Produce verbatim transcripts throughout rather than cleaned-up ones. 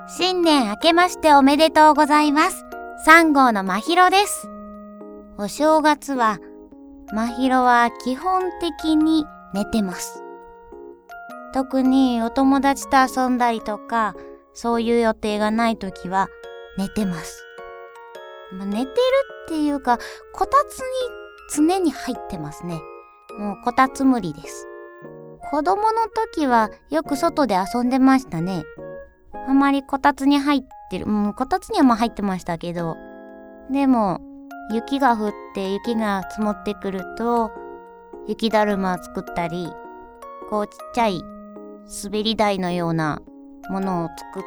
新年明けましておめでとうございます。さん号のまひろです。お正月は、まひろは基本的に寝てます。特にお友達と遊んだりとか、そういう予定がないときは寝てます。まあ、寝てるっていうか、こたつに常に入ってますね。もうこたつ無理です。子供の時はよく外で遊んでましたね。あまりこたつに入ってる、うん、こたつにはまあ入ってましたけど、でも雪が降って雪が積もってくると、雪だるま作ったり、こうちっちゃい滑り台のようなものを作って、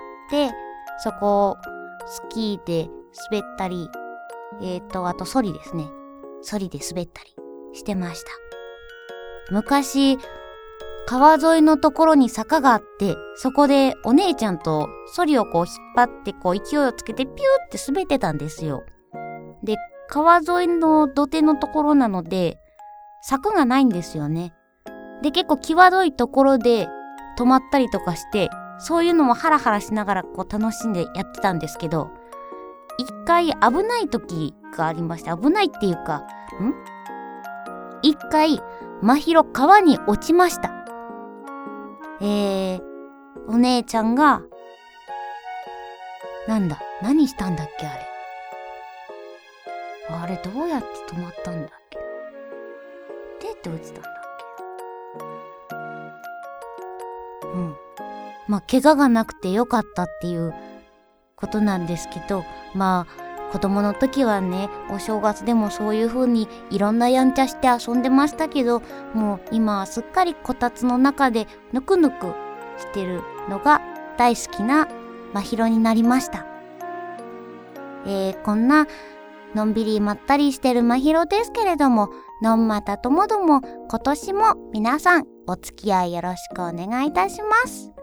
そこをスキーで滑ったり、えーと、あとソリですね。ソリで滑ったりしてました。昔、川沿いのところに坂があって、そこでお姉ちゃんとソリをこう引っ張ってこう勢いをつけてピューって滑ってたんですよ。で、川沿いの土手のところなので、柵がないんですよね。で、結構際どいところで止まったりとかして、そういうのもハラハラしながらこう楽しんでやってたんですけど、一回危ない時がありました。危ないっていうか、ん一回、まひろ川に落ちました。えー、お姉ちゃんが、なんだ、何したんだっけあれ。あれどうやって止まったんだっけ。どうやって落ちたんだっけ。うん。まあ、怪我がなくてよかったっていうことなんですけど、まあ、子供の時はね、お正月でもそういう風にいろんなやんちゃして遊んでましたけど、もう今はすっかりこたつの中でぬくぬくしてるのが大好きなまひろになりました。えー、こんなのんびりまったりしてるまひろですけれども、のんまたともども今年も皆さんお付き合いよろしくお願いいたします。